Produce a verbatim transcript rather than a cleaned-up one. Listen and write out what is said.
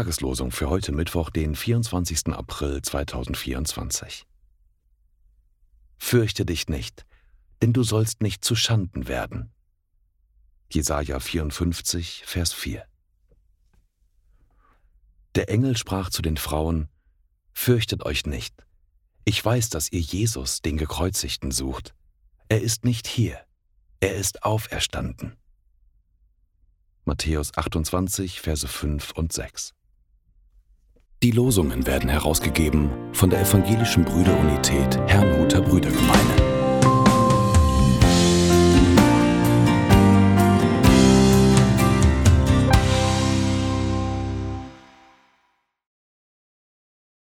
Tageslosung für heute Mittwoch, den vierundzwanzigsten April zweitausendvierundzwanzig. Fürchte dich nicht, denn du sollst nicht zu Schanden werden. Jesaja vierundfünfzig, Vers vier. Der Engel sprach zu den Frauen: Fürchtet euch nicht. Ich weiß, dass ihr Jesus, den Gekreuzigten, sucht. Er ist nicht hier. Er ist auferstanden. Matthäus achtundzwanzig, Verse fünf und sechs. Die Losungen werden herausgegeben von der Evangelischen Brüderunität Herrnhuter Brüdergemeine.